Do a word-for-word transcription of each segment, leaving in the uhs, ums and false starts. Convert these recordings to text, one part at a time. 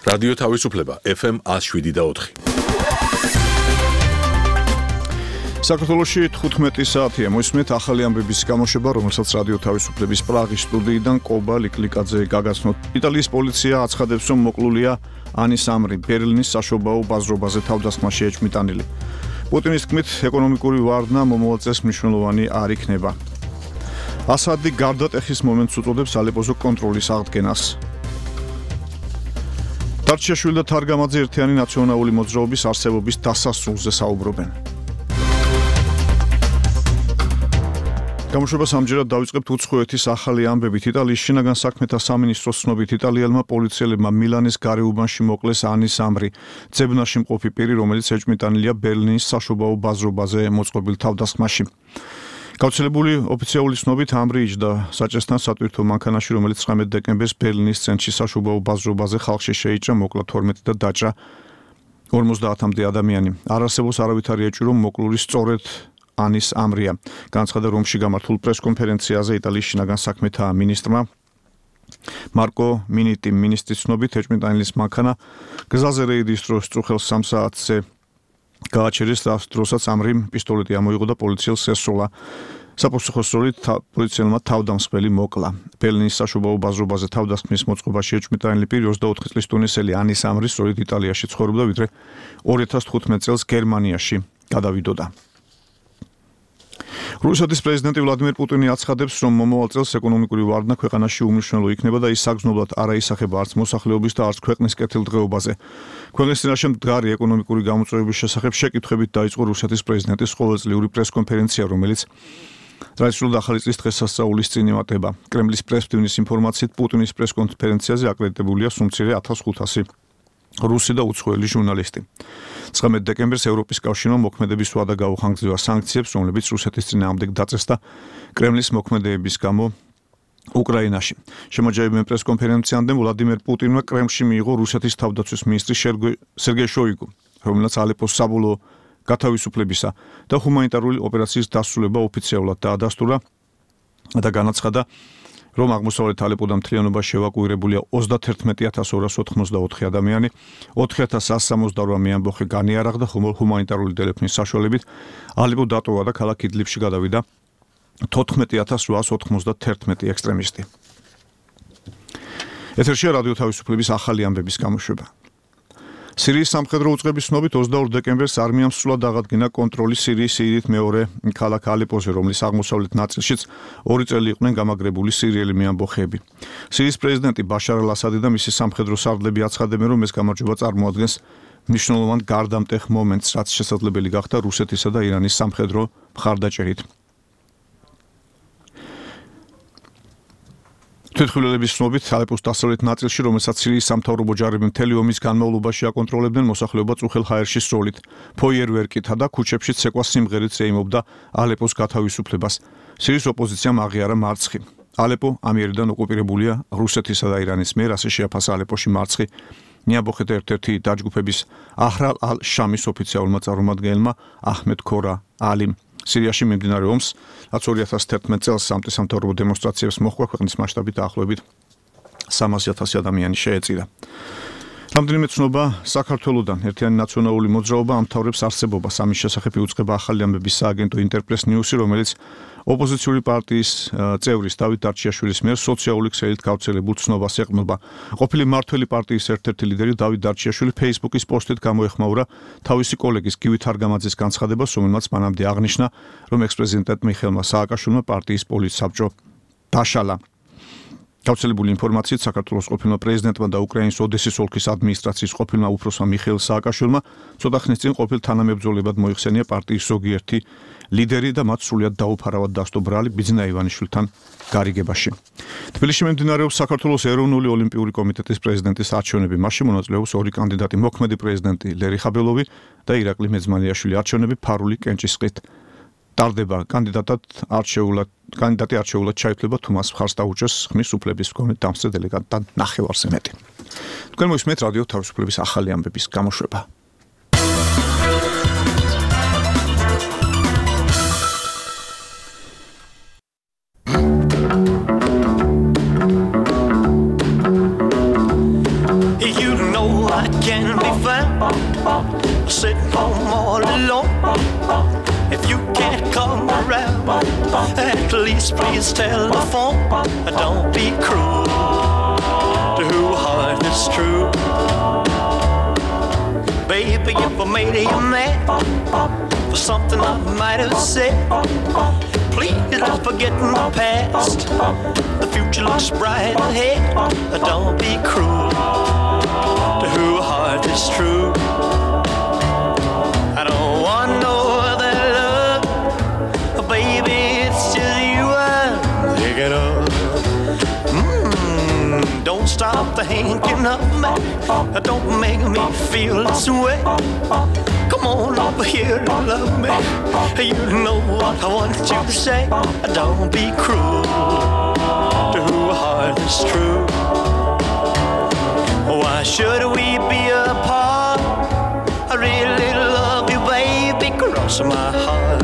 რადიო თავისუფლება ეფ ემ one oh seven და four. საქართველოში თხუთმეტი საათია მოსმეთ ახალი ამბების გამოშვება, რომელსაც რადიო თავისუფლების პრაღის სტუდიიდან კობა ლიკლიკაძე გაგაცნოთ. იტალიის პოლიცია აცხადებს, რომ მოკლულია ანის ამრი, ბერლინის საშობაო ბაზრობაზე თავდასხმაში ეჭვმიტანილი. პუტინის თქმით, ეკონომიკური ვარდნა მომავალ წელს მნიშვნელოვანი არ იქნება. ასადი გარდატეხის მომენტს უწოდებს ალეპოზე კონტროლის აღდგენას. დარჩიაშვილი და თარგამაძე ერთიანი ნაციონალური მოძრაობის არსებობის დასასრულზე საუბრობენ. გამოშვებას ამჯერად დავიწყებთ უცხოეთის ახალი ამბებით. იტალიის შინაგან საქმეთა სამინისტროს ცნობით, იტალიელმა პოლიციელებმა მილანის გარეუბანში მოკლეს ანის ამრი, ძებნაში მყოფი პირი, რომელიც ეჭვმიტანილია ბერლინის საშობაო ბაზრობაზე მოწყობილ თავდასხმაში. გავრცელებული ოფიციალური ცნობით, ამრი იჯდა საჭესთან სატვირთო მანქანაში, რომელიც ცხრამეტ დეკემბერს ბერლინის ცენტრში საშობაო ბაზრობაზე ხალხში შეიჭრა, მოკლა თორმეტი და დაჭრა ორმოცდაათამდე ადამიანი. არ არსებობს არავითარი ეჭვი, რომ მოკლული სწორედ ანის ამრია. განაცხადა რომში გამართულ პრესკონფერენციაზე იტალიის შინაგან საქმეთა მინისტრმა მარკო მინიტიმ. მინისტრის ცნობით, ეჭვმიტანილის მანქანა გზაზე რეიდის დროს წუხელ სამ საათზე გააჩერეს, დროსაც ამრიმ პისტოლეტი ამოიღო და პოლიციელს ესროლა. საპასუხოს როლით პოლიციელმა თავდამსხმელი მოკლა. ბერლინის საშობაო ბაზრობაზე თავდასხმის მოწყობაში ეჭვმიტანილი პირი ოცდაოთხი წლის ტუნისელი ანის ამრი სწორედ იტალიაში ცხოვრობდა, ვიდრე ორი ათას თხუთმეტ წელს გერმანიაში გადავიდოდა. რუსეთის პრეზიდენტი ვლადიმერ პუტინი აცხადებს, რომ მომავალ წელს ეკონომიკური ვარდნა ქვეყანაში უმნიშვნელო იქნება და ის საგრძნობლად არ აისახება არც მოსახლეობის და არც ქვეყნის კეთილდღეობაზე. ქვეყნის წინაშე მდგარი ეკონომიკური გამოწვევების შესახებ შეკითხვებით დაიწყო რუსეთის პრეზიდენტის ყოველწლიური პრესკონფერენცია, რომელიც ტრადიციულად ახალი წლის დღესასწაულის წინ იმატება. კრემლის პრესტივნის ინფორმაციით, პუტინის პრესკონფერენციაზე აკრედიტებულია სულ მცირე ათას ხუთასი რუსი და უცხოელი ჟურნალისტი. ცხრამეტ დეკემბერს ევროპის კავშირმა მოქმედების ვადა გაუხანგრძლივა სანქციებს, რომლებიც რუსეთის წინააღმდეგ დაწესდა კრემლის მოქმედებების გამო უკრაინაში. შემოჯაებიან პრესკონფერენციამდე ვლადიმერ პუტინმა კრემლში მიიღო რუსეთის თავდაცვის მინისტრი სერგეი შოიგუ, რომელსაც ალეპოს საბოლოო გათავისუფლებისა და ჰუმანიტარული ოპერაციის დასრულება ოფიციალურად დაადასტურა და განაცხადა, რომ აღმოსავლეთ ალეპოდან მთლიანობაში ევაკუირებულია ოცდაათი ათას ორას ოთხმოცდაოთხი ადამიანი, ოთხი ათას ასს სამოცდაოთხ ამბოხი განიარაღდა ჰუმანიტარული ტელეფონის საშუალებით, ალეპო დატოვა და ქალაქ იდლიბში გადავიდა თოთხმეტი ათას რვაას ოთხმოცდათერთმეტი ექსტრემისტი. ეთერშია რადიო თავისუფლების ახალი ამბების გამოშვება. სირიის სამხედრო უწყების ცნობით, ოცდაორ დეკემბერს არმიამ სრულად აღადგინა კონტროლი სირიის სიდიდით მეორე ქალაქ ალეპოზე, რომლის აღმოსავლეთ ნაწილშიც ორი წელი იყვნენ გამაგრებული სირიელი მეამბოხეები. სირიის პრეზიდენტი ბაშარ ალ-ასადი და მისი სამხედრო სარდლები აცხადებენ, რომ ეს გამარჯვება წარმოადგენს მნიშვნელოვან გარდამტეხ მომენტს, რაც შესაძლებელი გახდა რუსეთისა და ირანის სამხედრო მხარდაჭერით. თვითმხილველების ცნობით, ალეპოს დასავლეთ ნაწილში, რომელსაც სირიის სამთავრობო ჯარები მთელი ომის განმავლობაში აკონტროლებდნენ, მოსახლეობა წუხელ ჰაერში სროლით, ფოიერვერკითა და ქუჩებში ცეკვა სიმღერით ეიმობდა ალეპოს გათავისუფლებას. სირიის ოპოზიციამ აღიარა მარცხი. ალეპო ამიერიდან ოკუპირებულია რუსეთისა და ირანის მიერ, ასე შეაფასა ალეპოში მარცხი მეამბოხეთა ერთ-ერთი დაჯგუფების აჰრალ ალ-შამის ოფიციალურმა წარმომადგენელმა აჰმედ ქორა ალიმ. სირიაში მიმდინარე ომს, რაც ორი ათას თერთმეტ წელს სამთავრობო დემონსტრაციებს მოჰყვა, ქვეყნის მასშტაბით დაახლოებით სამასი ათასი ადამიანი შეეწირა. რამდენიმე ცნობა საქართველოდან. ერთიანი ნაციონალური მოძრაობა ამთავრებს არსებობას. ამის შესახებ იუწყება ახალი ამბების სააგენტო ინტერპრეს ნიუსი, რომელიც ოპოზიციური პარტიის წევრის დავით დარჩიაშვილის მიერ სოციალური ქსელით გავრცელებულ ცნობას ეყრდნობა. ყოფილი მმართველი პარტიის ერთ-ერთი ლიდერი დავით დარჩიაშვილი ფეისბუქის პოსტით გამოეხმაურა თავისი კოლეგის გივი თარგამაძის განცხადებას, რომელმაც მანამდე აღნიშნა, რომ ექს-პრეზიდენტ მიხეილ სააკაშვილმა პარტიის პოლიტსაბჭო დაშალა. გავრცელებული ინფორმაციით, საქართველოს ყოფილმა პრეზიდენტმა და უკრაინის ოდესის ოლქის ადმინისტრაციის ყოფილმა უფროსმა მიხეილ სააკაშვილმა ცოტა ხნის წინ ყოფილ თანამებრძოლებად მოიხსენია პარტიის ზოგიერთი ლიდერი და მათ სრულიად დაუფარავად დასდო ბრალი ბიძინა ივანიშვილთან გარიგებაში. თბილისში მიმდინარეობს საქართველოს ეროვნული ოლიმპიური კომიტეტის პრეზიდენტის არჩევნები. მასში მონაწილეობს ორი კანდიდატი, მოქმედი პრეზიდენტი ლერი ხაბელოვი და ირაკლი მეძმანიაშვილი. არჩევნები ფარული კენჭისყრით ტარდება. კანდიდატად არჩეულად კანდიდატი არჩეულად ჩაითვლება თუ მას მხარს დაუჭერს ხმის უფლების მქონე დამსწრე დელეგატთან ნახევარზე მეტი. თქვენ მოისმენთ რადიო თავისუფლების ახალი ამბების გამოშვება. You know At least please tell the phone, don't be cruel to a heart that's true. Baby, if I made you mad for something I might have said, please don't forget the past. The future looks bright ahead. Don't be cruel to a heart that's true. I don't want no other love, baby, it's just you I'm thinking of. Mm, don't stop thinking of me. Don't make me feel this way. Come on over here and love me. You know what I want you to say. Don't be cruel to a heart that's true. Why should we be apart? I really love you, baby, cross my heart.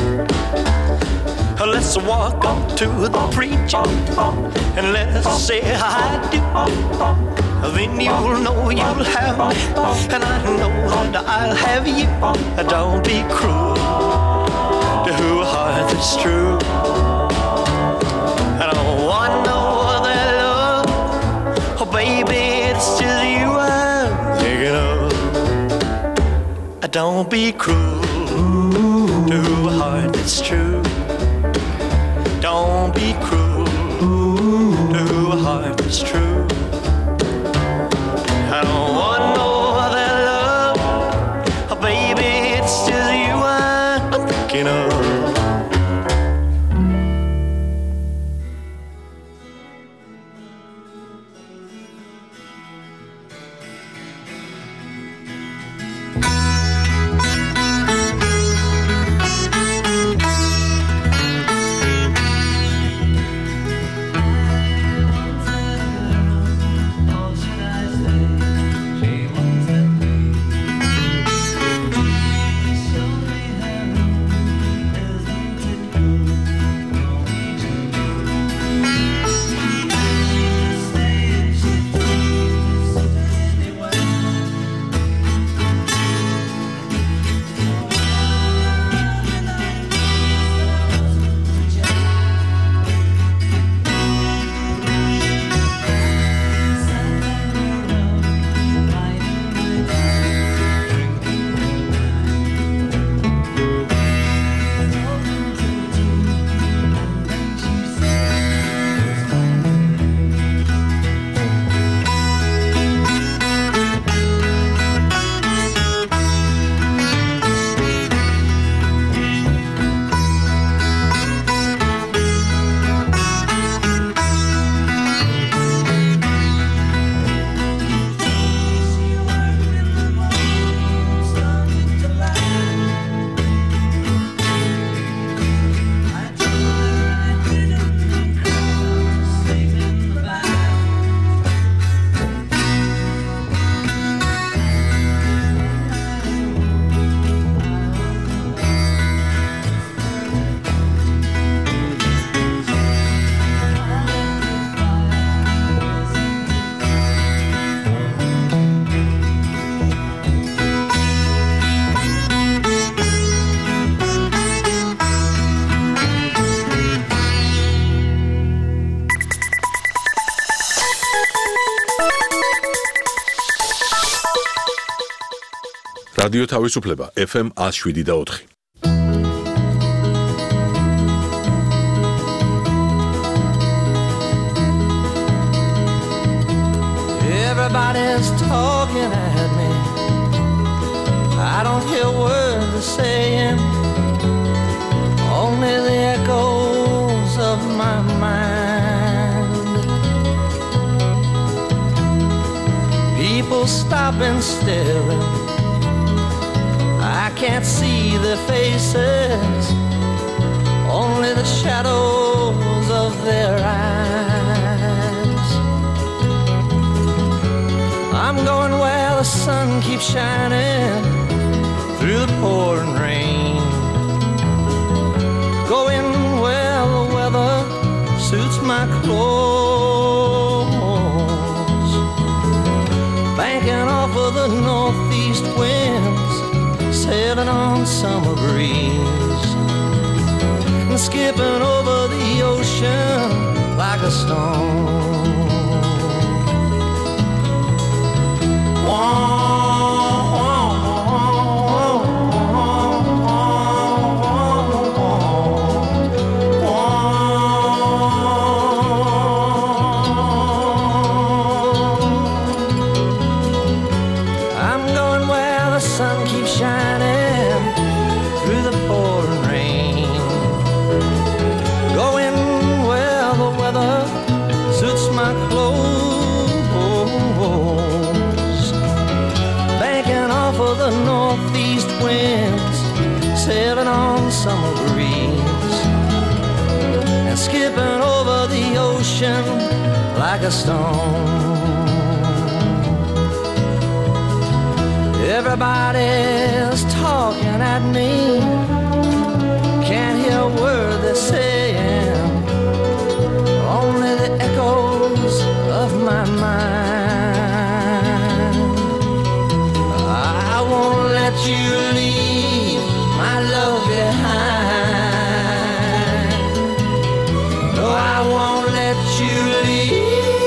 Let's walk up to the preacher and let's say I do. Then you'll know you'll have me, and I know that I'll have you. Don't be cruel to a heart that's true. I don't want no other love, oh baby, it's just you I'm thinking of. Don't be cruel to a heart that's true. Don't be cruel to a heart that's true. I don't want no other love, oh baby, it's just you I'm thinking of. რადიო თავისუფლება F M one oh seven და four. Everybody's talking at me. I don't hear words they're saying, only the echoes of my mind. People stop and staring. I can't see their faces, only the shadows of their eyes. I'm going where the sun keeps shining through the pouring rain, going where the weather suits my clothes, banking off of the northeast winds, sailing on summer breeze, and skipping over the ocean like a stone. Whoa. Sailing on summer breeze and skipping over the ocean like a stone. Everybody's talking at me, can't hear a word they're saying, only the echoes of my mind. I won't let you leave my love behind. No, I won't let you leave.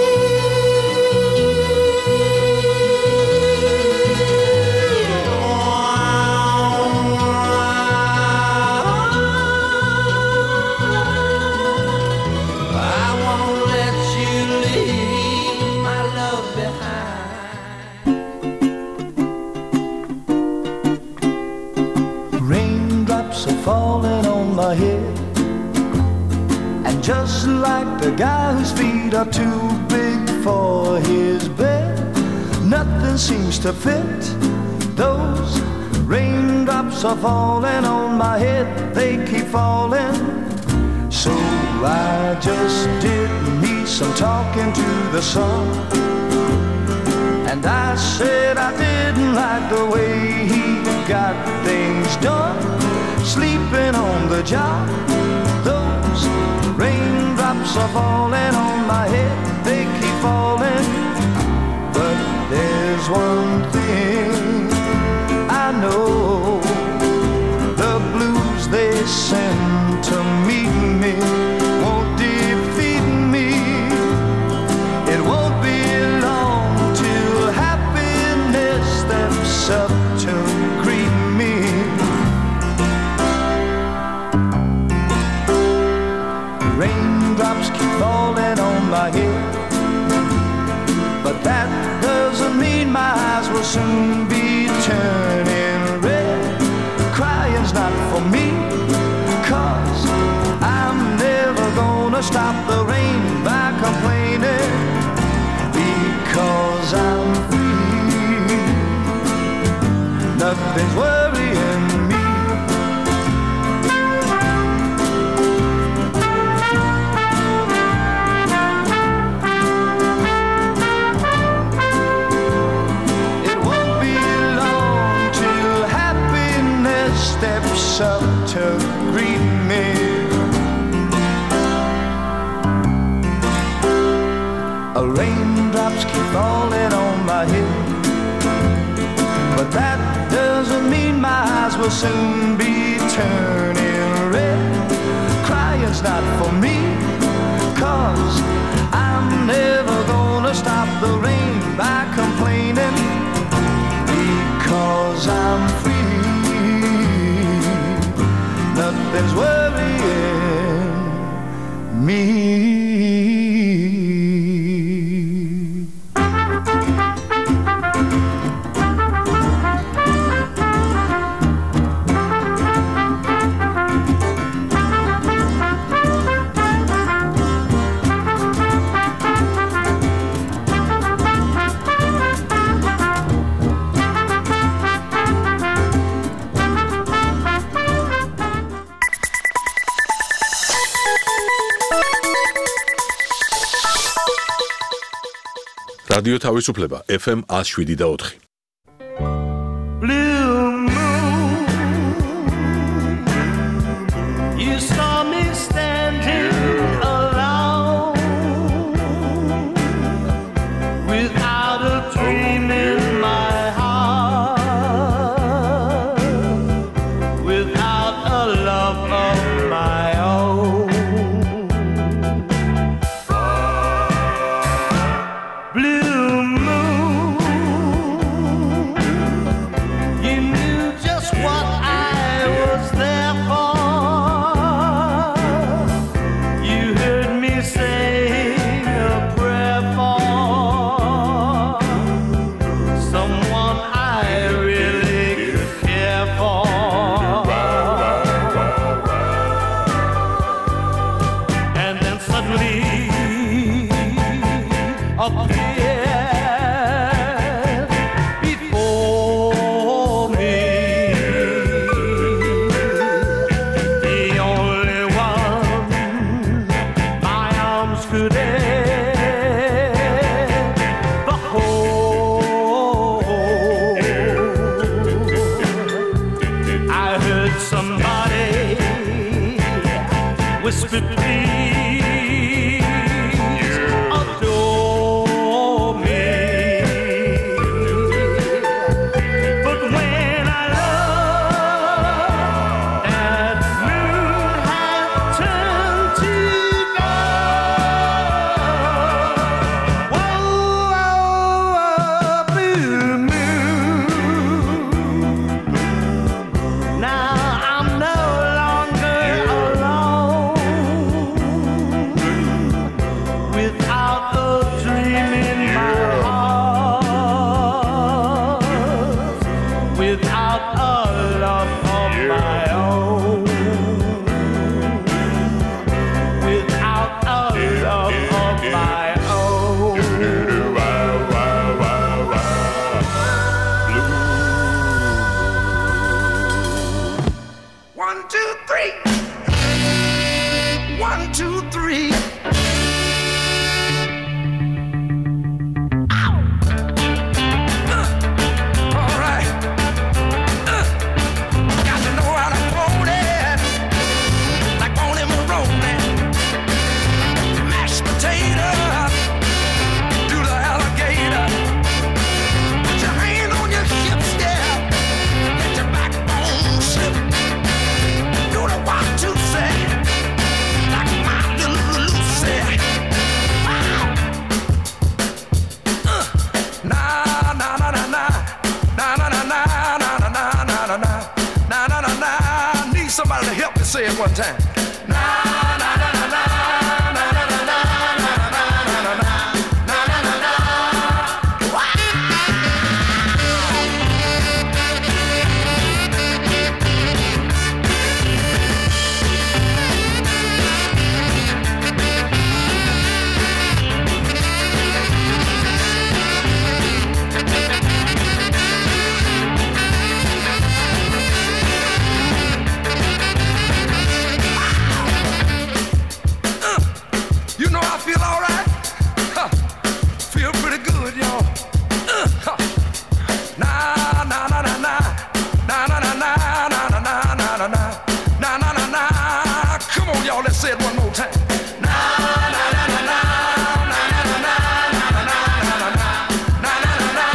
I won't let you leave my love behind. Raindrops are falling on my head, and just like the guy whose feet are too big for his bed, nothing seems to fit. Those raindrops are falling on my head, they keep falling. So I just did me some talking to the sun, and I said I didn't like the way he got things done, sleeping on the job. Those raindrops are falling on my head, they keep falling. But there's one thing I know, the blues they send to meet me won't defeat me. It won't be long till happiness steps up to greet me. Raindrops keep falling on my head, but that doesn't mean my eyes will soon be turning red. Crying's not for me, 'cause I'm never gonna stop the rain by complaining, because I'm free. Nothing's worrying me. Steps up to greet me. Raindrops keep falling on my head, but that doesn't mean my eyes will soon be turning red. Crying's not for me, 'cause I'm never gonna stop the rain by complaining, because I'm free. Nothing's worrying me. რადიო თავისუფლება F M one oh seven და four. Blue moon, you saw me standing alone, without a dream in my heart, without a love of my own. appeared before me. The only one my arms could ever hold. I heard somebody whisper, please adore me. But when I looked, that moon had turned to gold. Whoa, whoa, blue moon. Now I'm no longer alone, without a dream in my heart, without a love of my own, without a love of my own. One, two, three. One, two, three. Ow. Uh, all right. Uh, got to know how to hold it, like Boney Maroney. Mashed potato, do the alligator. Put your hand on your hips, yeah. Let your backbone slip. Do the one, two, say, like my little Lucy. Wow. Uh, na na na na na, na na na na na na na na na na na na na na. Need somebody to help me say it one time. Na na na na na na na na na na na na na na na. You know I feel all right. Huh. Feel pretty good, y'all. Uh, huh. Na na na na na, na na na na na na na na na na na na na na. Come on, y'all, let's say it one more time. Na na na na na, na na na na na na na na na na na.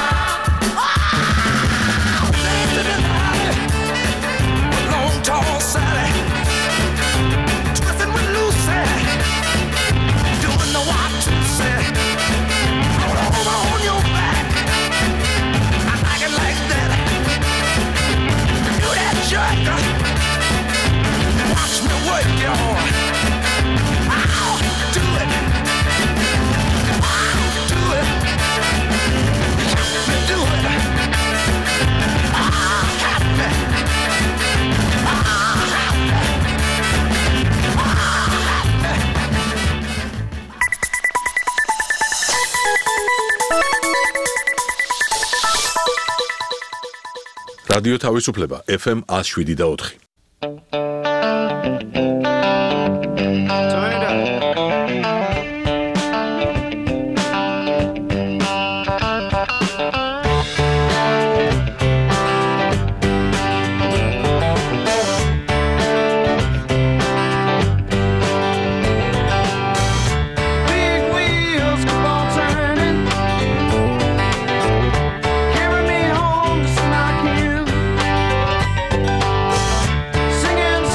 Dance to the night with Long Tall Sally, twisting with Lucy. Doing the one, two, say, hold on, hold on your back. I like it like that. Do that jerk. Watch me work, y'all. I'll do it. I'll do it. Help me do it. I'll help me. I'll help me. I'll help me. რადიო თავისუფლება ეფ ემ one oh seven და four. Turn it up. Big wheels keep on turning, carry me home to Smock Hill, singing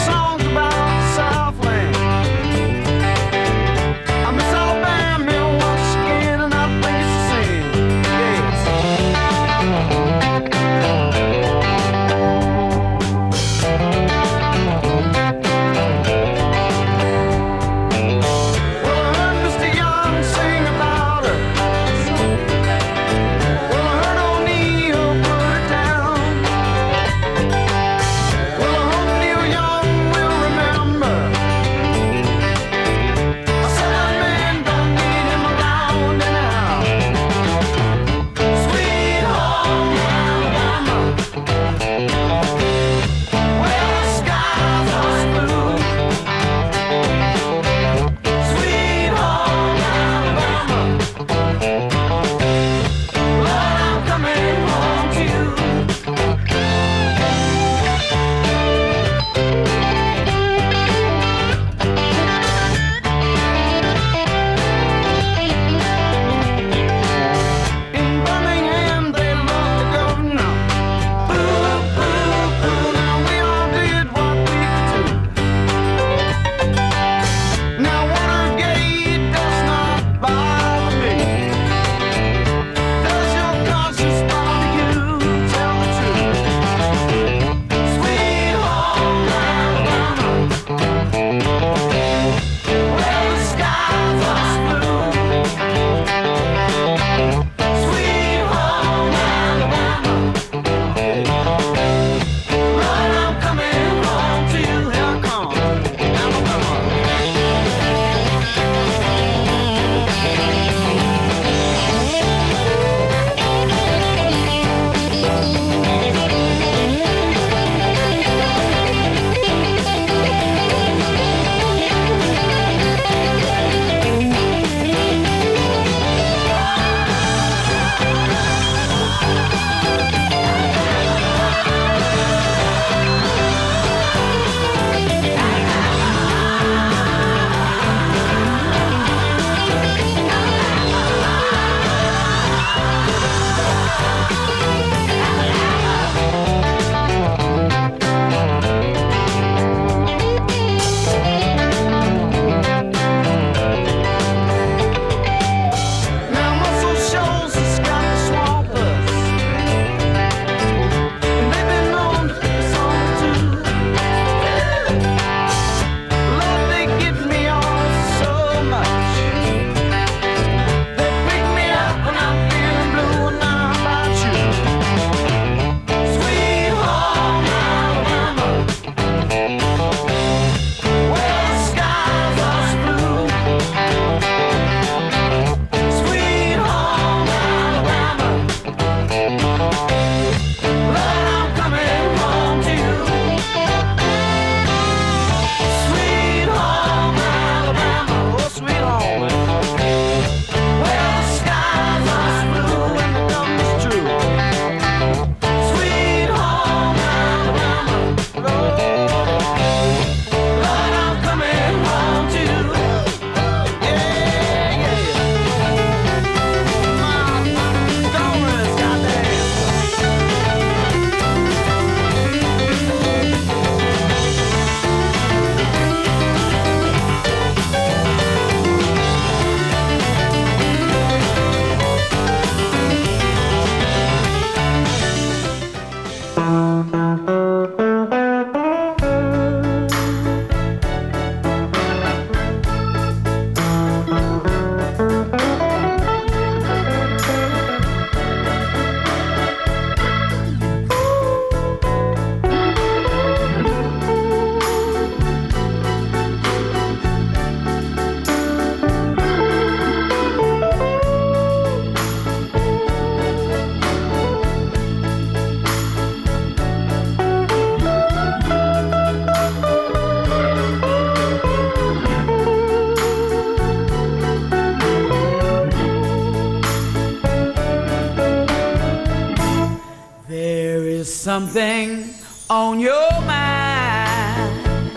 something on your mind.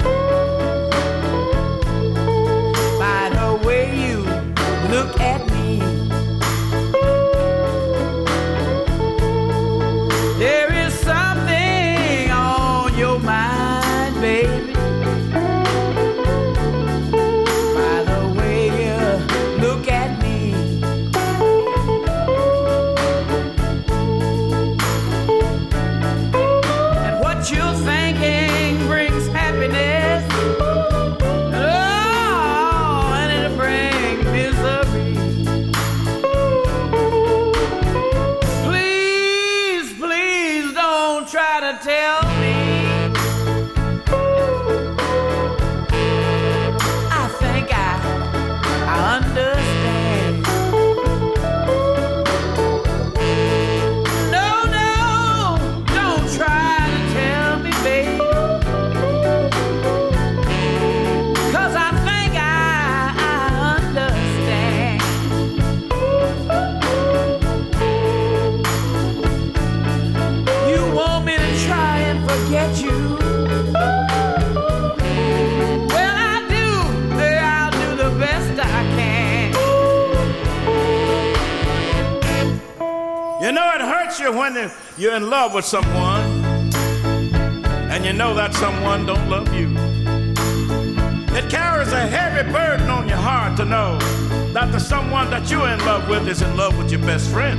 By the way you look at me, there is something on your mind, baby. By the way you look at me. And what you're thinking brings happiness. Oh, and it'll bring misery. Please, please don't try to tell me. I think I, I understand. No, no, don't try to tell me, babe. 'Cause I think I, I understand. You want me to try and forget you? Well, I do. I'll do the best I can. You know, it hurts you when you're in love with someone and you know that someone don't love you. It carries a heavy burden on your heart to know that the someone that you're in love with is in love with your best friend.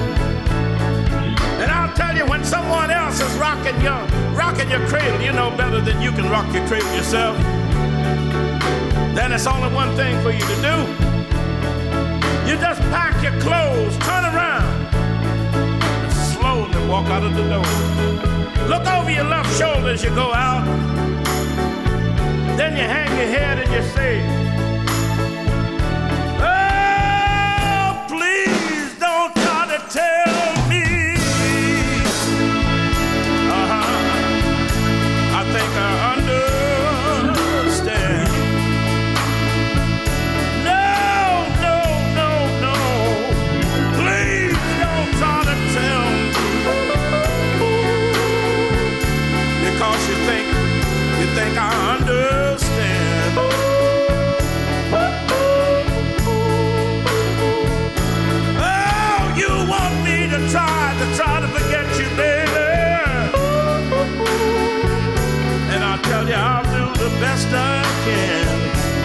And I'll tell you, when someone else is rocking your, rocking your cradle, you know better than you can rock your cradle yourself. Then it's only one thing for you to do. You just pack your clothes, turn around, and slowly walk out of the door. Look over your left shoulder as you go out. Then you hang your head and you say, oh, please don't try to tell me. Uh-huh. I think I understand. No, no, no, no. Please don't try to tell me. Because you think, you think I understand. Oh, you want me to try, to try to forget you, baby. And I'll tell you, I'll do the best I can.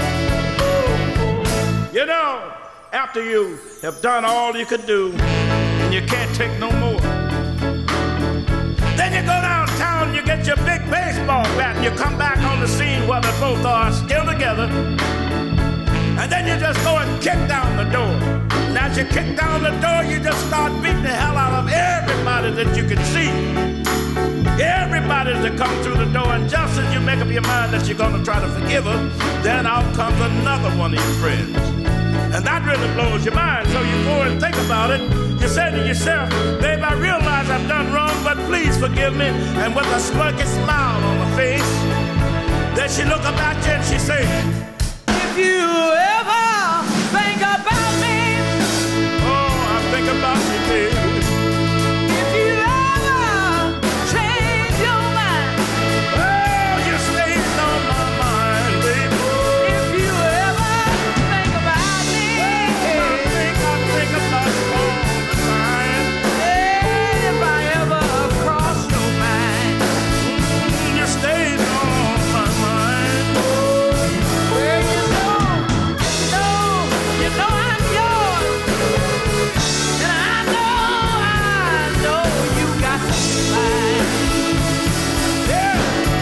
You know, after you have done all you could do, and you can't take no more, then you go downtown, you get your big baseball bat, and you come back on the scene where they both are still together. And then you just go and kick down the door. And as you kick down the door, you just start beating the hell out of everybody that you can see. Everybody that comes through the door, and just as you make up your mind that you're going to try to forgive her, then out comes another one of your friends. And that really blows your mind, so you go and think about it. You say to yourself, babe, I realize I've done wrong, but please forgive me. And with a smirky smile on her face, then she look up at you and she say, If you ever think about me, oh, I think about you, baby. if you ever change your mind, Oh, you stayed on my mind, baby. if you ever think about me, I think I think about you all the time. if I ever cross your mind, You stayed on my mind. well, you know, you know, you know I'm yours, and I know, I know you got mine. Yeah.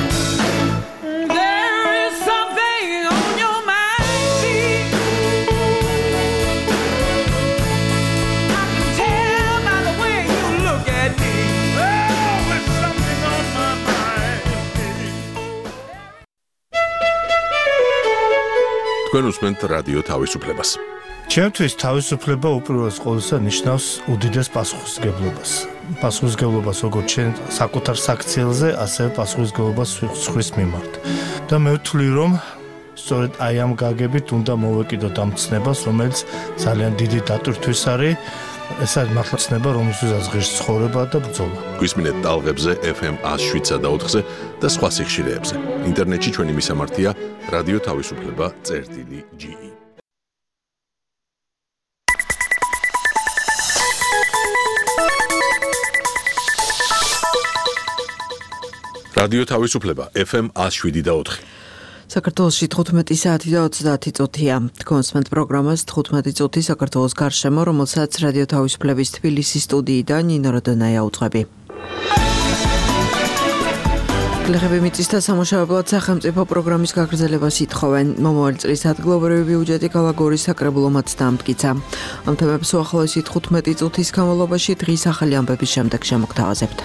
There is something on your mind, babe. I can tell by the way you look at me. Oh, there's something on my mind. თქვენ უსმენთ რადიო თავისუფლებას. ჩემთვის თავისუფლება უპირველეს ყოვლისა ნიშნავს უდიდეს პასუხისმგებლობას. პასუხისმგებლობას როგორც ჩვენ საკუთარ საქციელზე, ასევე პასუხისმგებლობას სხვის მიმართ. და მე ვთვლი, რომ სწორედ აი ამ გაგებით უნდა მოვეკიდოთ ამ ცნებას, რომელიც ძალიან დიდი დატვირთვის არის ეს არის მართლა ცნება, რომელსაც ღირს ცხოვრება და ბრძოლა. გვისმინეთ ტალღებზე ეფ ემ one oh seven და ოთხზე და სხვა სიხშირეებზე. ინტერნეტში ჩვენი მისამართია რადიო თავისუფლება წერტილი ჯი ი. რადიო თავისუფლება ეფ ემ one oh seven და ოთხი. საქართველოში თხუთმეტი საათი და ოცდაათი წუთია. კონსმენტ პროგრამას თხუთმეტი წუთი საქართველოს გარშემო, რომელსაც რადიო თავისუფლების თბილისის სტუდიიდან ნინო როდონაია უძღვები. გლეხები მიწის და სამუშაებლად სახელმწიფო პროგრამის გაგრძელებას ითხოვენ. მომავალი წლის ადგილობრივი ბიუჯეტი ქალაქ გორის საკრებულომაც დაამტკიცა. ამ თემებს უახლოესი თხუთმეტი წუთის განმავლობაში დღის ახალი ამბების შემდეგ შემოგთავაზებთ.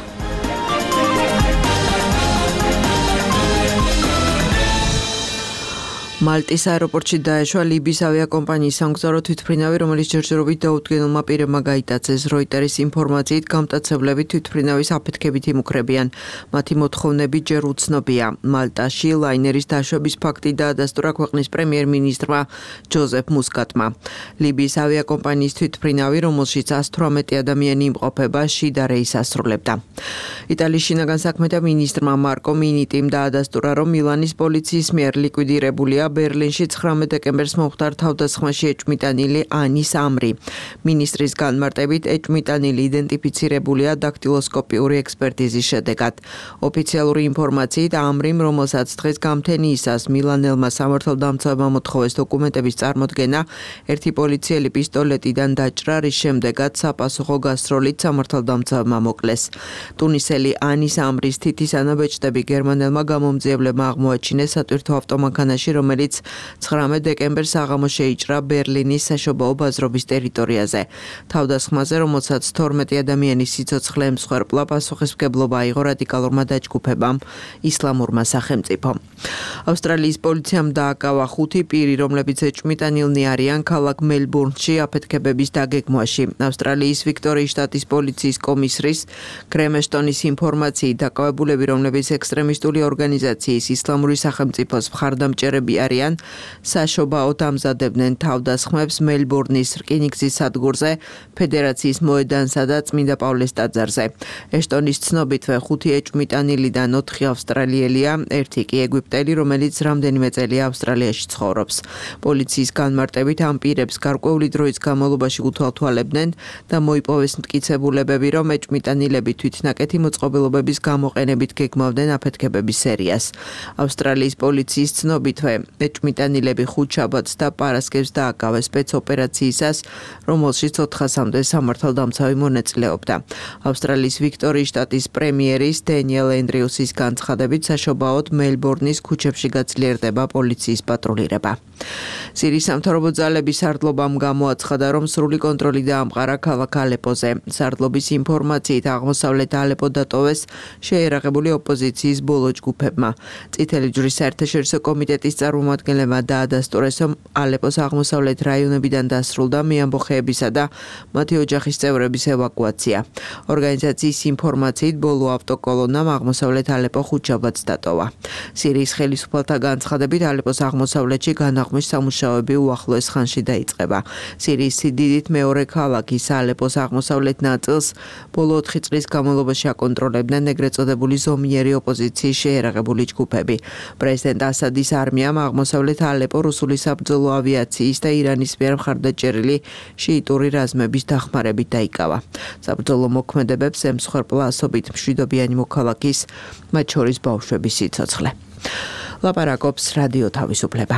მალტის აეროპორტში დაეშვა ლიბიის ავიაკომპანიის სამგზავრო თვითმფრინავი, რომელიც ჯერჯერობით დაუდგენელმა პირებმა გაიტაცეს. როიტერის ინფორმაციით, გამტაცებლები თვითმფრინავის აფეთქებით იმუქრებიან. მათი მოთხოვნები ჯერ უცნობია. მალტაში ლაინერის დაშვების ფაქტი დაადასტურა ქვეყნის პრემიერ-მინისტრმა ჯოზეფ მუსკატმა. ლიბიის ავიაკომპანიის თვითმფრინავი, რომელშიც one hundred eighteen ადამიანი იმყოფება, შიდა რეისს ასრულებდა. იტალიის შინაგან საქმეთა მინისტრმა მარკო მინიტიმ დაადასტურა, რომ მილანის პოლიციის მიერ ლიკვიდირებულია ბერლინში ცხრამეტ დეკემბერს მომხდარ თავდასხმაში ეჭვმიტანილი ანის ამრი. მინისტრის განმარტებით ეჭვმიტანილი იდენტიფიცირებულია დაქტილოსკოპიური ექსპერტიზის შედეგად. ოფიციალური ინფორმაციით ამრიმ, რომელსაც დღეს გამთენიისას მილანელმა სამართალდამცავებმა მოთხოვეს დოკუმენტების წარმოდგენა, ერთი პოლიციელი პისტოლეტიდან დაჭრა, რის შემდეგაც საპასუხო გასროლით სამართალდამცავებმა მოკლეს. ტუნისელი ანის ამრის თითის ანაბეჭდები გერმანელმა გამომძიებლებმა აღმოაჩინეს სატვირთო ავტომანქანაში, რომელიც ცხრამეტ დეკემბერს აღამოს შეიჭრა ბერლინის საშობაო ბაზრობის ტერიტორიაზე. თავდასხმაზე, რომელსაც თორმეტი ადამიანის სიცოცხლე ემსხვერპლა, პასუხისმგებლობა აიღო რადიკალურმა დაჯგუფებამ ისლამურმა სახელმწიფომ. ავსტრალიის პოლიციამ დააკავა ხუთი პირი, რომლებიც ეჭვმიტანილნი არიან ქალაქ მელბურნში აფეთქებების დაგეგმვაში. ავსტრალიის ვიქტორიის შტატის პოლიციის კომისრის გრემეშტონის ინფორმაციით, დაკავებულები, რომლებიც ექსტრემისტული ორგანიზაციის ისლამური სახელმწიფოს მხარდამჭერები არიან, საშობაოდ ამზადებდნენ თავდასხმებს მელბურნის რკინიგზის სადგურზე, ფედერაციის მოედანსა და წმინდა პავლეს ტაძარზე. ეშტონის ცნობითვე ხუთი ეჭვმიტანილიდან ოთხი ავსტრალიელია, ერთი კი ეგვიპტელი, რომელიც რამდენიმე წელია ავსტრალიაში ცხოვრობს. პოლიციის განმარტებით ამ პირებს გარკვეული დროის განმავლობაში უთვალთვალებდნენ და მოიპოვეს მტკიცებულებები, რომ ეჭვმიტანილები თვითნაკეთი მოწყობილობების გამოყენებით გეგმავდნენ აფეთქებების სერიას. ავსტრალიის პოლიციის ცნობითვე ეჭვმიტანილები ხუთშაბათს და პარასკევს დააკავეს სპეცოპერაციისას, რომელშიც ოთხასამდე სამართალდამცავი მონაწილეობდა. ავსტრალიის ვიქტორიის შტატის პრემიერის დენიელ ენდრიუსის განცხადებით, საშობაოდ მელბურნის ქუჩებში გაძლიერდება პოლიციის პატრულირება. სირიის სამთავრობო ძალების სარდლობამ გამოაცხადა, რომ სრული კონტროლი დაამყარა ქალაქ ალეპოზე. სარდლობის ინფორმაციით, აღმოსავლეთ ალეპო დატოვეს შეერაღებული ოპოზიციის ბოლო ჯგუფებმა. წითელი ჯვრის საერთაშორისო კომიტეტის წარმომადგენლებმა დაადასტურეს, რომ ალეპოს აღმოსავლეთ რაიონებიდან დასრულდა მეამბოხეებისა და მათი ოჯახის წევრების ევაკუაცია. ორგანიზაციის ინფორმაციით, ბოლო ავტოკოლონამ აღმოსავლეთ ალეპო ხუთშაბათს დატოვა. სირიის ხელისუფალთა განცხადებით, ალეპოს აღმოსავლეთში განაღმვის სამუშაოები უახლოეს ხანში დაიწყება. სირიის სიდიდით მეორე ქალაქის ალეპოს აღმოსავლეთ ნაწილს ბოლო ოთხი წლის განმავლობაში აკონტროლებდნენ ეგრეთ წოდებული ზომიერი ოპოზიციის შეერაღებული ჯგუფები. პრეზიდენტ ასადის არმიამ აღმოსავლეთ ალეპო რუსული საბრძოლო ავიაციის და ირანის მიერ მხარდაჭერილი შიიტური რაზმების დახმარებით დაიკავა. საბრძოლო მოქმედებებს ემსხვერპლა ასობით მშვიდობიანი მოქალაქის, მათ შორის ბავშვების სიცოცხლე. ლაპარაკობს რადიო თავისუფლება.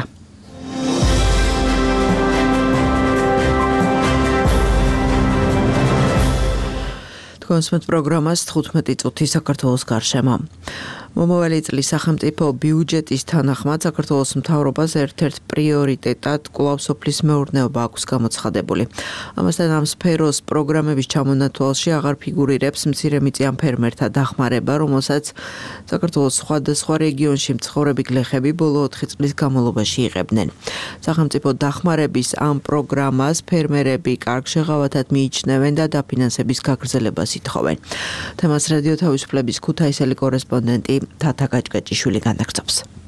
კონსმენტ პროგრამას თხუთმეტი წუთი საქართველოს გარშემო. მომავალი წლის სახელმწიფო ბიუჯეტის თანახმად საქართველოს მთავრობას ერთ-ერთ პრიორიტეტად კვლავ სოფლის მეურნეობა აქვს გამოცხადებული. ამასთან ამ სფეროს პროგრამების ჩამონათვალში აღარ ფიგურირებს მცირემიწიან ფერმერთა დახმარება, რომელსაც საქართველოს სხვადასხვა რეგიონში მცხოვრები გლეხები ბოლო ოთხი წლის განმავლობაში იღებდნენ. სახელმწიფო დახმარების ამ პროგრამას ფერმერები კარგ შეღავათად მიიჩნევენ და დაფინანსების გაგრძელებას ითხოვენ. თემას რადიო თავისუფლების ქუთაისელი კორესპონდენტი თათა გაჭგაჭიშვილი განაგრძობს.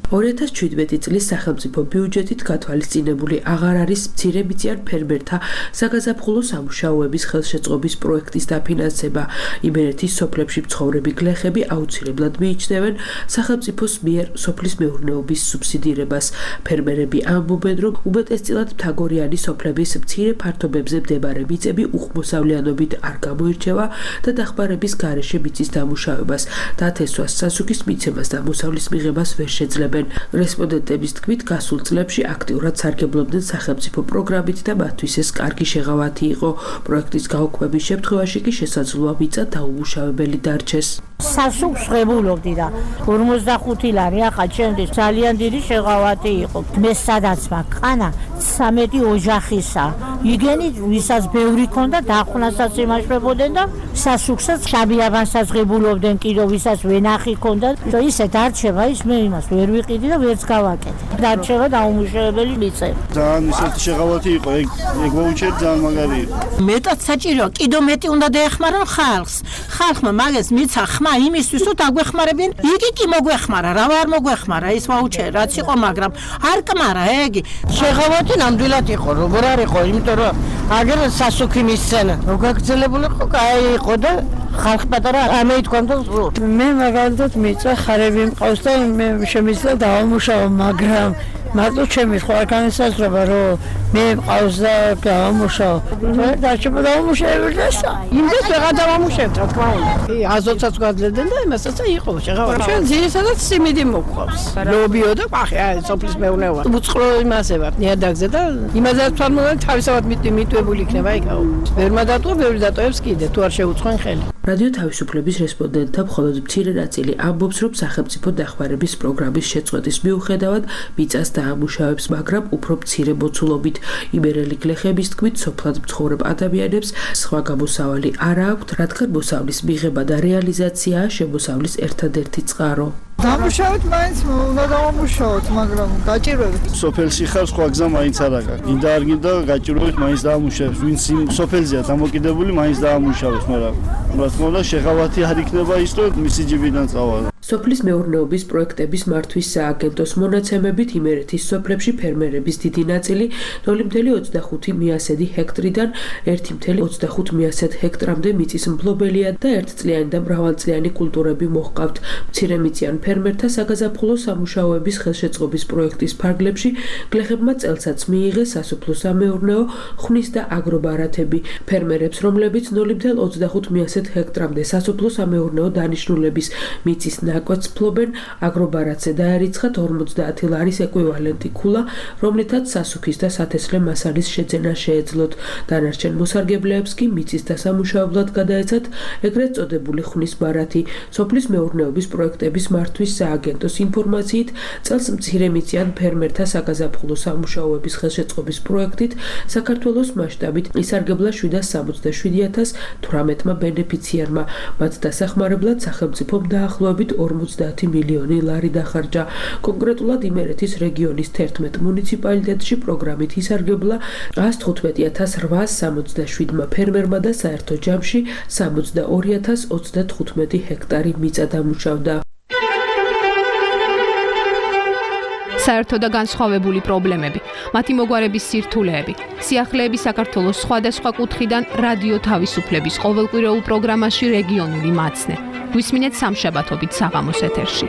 ორი ათას შვიდმეტი წლის სახელმწიფო ბიუჯეტით გათვალისწინებული აღარ არის მცირემიწიან ფერმერთა საგაზაფხულო სამუშაოების ხელშეწყობის პროექტის დაფინანსება. იმერეთის სოფლებში მცხოვრები გლეხები აუცილებლად მიიჩნევენ სახელმწიფოს მიერ სოფლის მეურნეობის სუბსიდირებას. ფერმერები ამბობენ, რომ უმეტესწილად მთაგორიანი სოფლების მცირე ფართობებზე მდებარე მიწები უხმოსავლიანობით არ გამოირჩევა და დახმარების გარეშე მიწის დამუშავებას, დათესვას, სასუქის მიცემას და მოსავლის მიღებას ვერ შეძლებენ. რესპონდენტების თქმით, გასულ წლებში აქტიურად სარგებლობდნენ სახელმწიფო პროგრამით და მათთვის ეს კარგი შეღავათი იყო. პროექტის გაუქმების შემთხვევაში კი შესაძლოა მიწა დაუმუშავებელი დარჩეს. სასუქს ღებულობდი და ორმოცდახუთი ლარი ახლა ჩემთვის ძალიან დიდი შეღავათი იყო. მე სადაც მაყანა სამეტი ოჯახისა. იგენი ვისაც ბევრი ქონდა დახვნასაც იმაშრებოდნენ და სასუქსაც შაბიაბანსაც ღებულობდნენ კიდო ვისაც ვენახი ქონდა. ისე დარჩება ის მე იმას ვერ ვიყიდი და ვერც გავაკეთე. დარჩება დაუმუშავებელი მიწა. ძალიან ისეთი შეღავათი იყო, ეგ ეგ მოუჩერდა ძალიან მაგარი იყო. მეტად საჭიროა, კიდო მეტი უნდა დაეხმარონ ხალხს. ხალხმა მაგას მიცა ხმა იმისთვის რომ დაგვეხმარებინ, იგი კი მოგვეხმარა, რა არ მოგვეხმარა ის ვაუჩერი რაც იყო, მაგრამ არ კმარა ეგი. შეღავათი ნამდვილად იყო, როგორ არ იყო, იმიტომ რომ აგერ სასუქი მისცენა. რო გაგრძელებული იყო, კაი იყო და ხალხ პატარა ამე ითქვამდა. მე მაგალითად მიწა ხარები მყავს და მე შემიძლია დავამუშავო, მაგრამ მარტო ჩემი სხვა განსაზღვრება რომ მე მყავს და დავამუშავო. დარჩება დავამუშავებელი და იმდეს ვეღარ დავამუშავებთ, რა თქმა უნდა. აზოტსაც გვაძლევდნენ და იმასაც იყო შეღავათი. ჩვენ ძირითადად სიმინდი მოგვყავს. ლობიო და ყახი, აი სოფლის მეურნეობა. უწყლო იმაზე ვარ, ნიადაგზე და იმაზე თვალმოვან თავისავად მიტვებული იქნება იქაო. ვერ მადატოა, ვერ დატოებს კიდე, თუ არ შეუწყენ ხელი. რადიო თავისუფლების რესპონდენტთა მხოლოდ მცირე ნაწილი ამბობს, რომ სახელმწიფო დახმარების პროგრამის შეწყვეტის მიუხედავად მიწას დაამუშავებს, მაგრამ უფრო მცირე მოცულობით. იმერელი გლეხების თქმით, სოფლად მცხოვრებ ადამიანებს სხვა გამოსავალი არ აქვთ, რადგან მოსავლის მიღება და რეალიზაციაა შემოსავლის ერთადერთი წყარო. დამუშავოთ მაინც უნდა დავამუშავოთ, მაგრამ გაჭირვებით. სოფელში ხარ, სხვა გზა მაინც არ აქვს. გინდა არ გინდა, გაჭირვებით მაინც დაამუშავებს. ვინც იმ სოფელზეა დამოკიდებული, მაინც დაამუშავებს, მაგრამ რა თქმა უნდა, შეღავათი არ იქნება ის, რომ მისი ჯიბიდან წავა. სოფლის მეურნეობის პროექტების მართვის სააგენტოს მონაცემებით იმერეთის სოფლებში ფერმერების დიდი ნაწილი ნული ოცდაორი მიასედი ჰექტრიდან ერთი ოცდახუთ მიასედ ჰექტრამდე მიწის მფლობელია და ერთწლიანი და მრავალწლიანი კულტურები მოჰყავთ. მცირემიწიან ფერმერთა საგაზაფხულო სამუშაოების ხელშეწყობის პროექტის ფარგლებში გლეხებმა წელსაც მიიღეს სასოფლო-სამეურნეო, ხვნის და აგრობარათები. ფერმერებს, რომლებიც ნული ოცდახუთ მიასედ ჰექტრამდე სასოფლო-სამეურნეო დანიშნულების მიწის ნაკვეთს ფლობენ, აგრობარათზე დაერიცხათ ორმოცდაათი ლარის ეკვივალენტი ქულა, რომლითაც სასუქის და სათესლე მასალის შეძენა შეეძლოთ. დანარჩენ მოსარგებლეებს კი მიწის დასამუშავებლად გადაეცათ ეგრეთ წოდებული ხვნის ბარათი. სოფლის მეურნეობის პროექტების მართვის სააგენტოს ინფორმაციით, წელს მცირემიწიან ფერმერთა საგაზაფხულო სამუშაოების ხელშეწყობის პროექტით საქართველოს მასშტაბით ისარგებლა შვიდას სამოცდაშვიდი ათას თვრამეტმა ბენეფიციარმა. მათ დასახმარებლად სახელმწიფომ დაახლოებით ორმოცდაათი მილიონი ლარი დახარჯა. კონკრეტულად იმერეთის რეგიონის თერთმეტ მუნიციპალიტეტში პროგრამით ისარგებლა ას თხუთმეტი ათას რვაას სამოცდაშვიდმა ფერმერმა და საერთო ჯამში სამოცდაორი ათას ოცდათხუთმეტი ჰექტარი მიწა დამუშავდა. საერთო და განსხვავებული პრობლემები, მათი მოგვარების სირთულეები, სიახლეები საქართველოს სხვადასხვა კუთხიდან რადიო თავისუფლების ყოველკვირეულ პროგრამაში რეგიონული მაცნე. გვისმინეთ სამშაბათობით საღამოს ეთერში.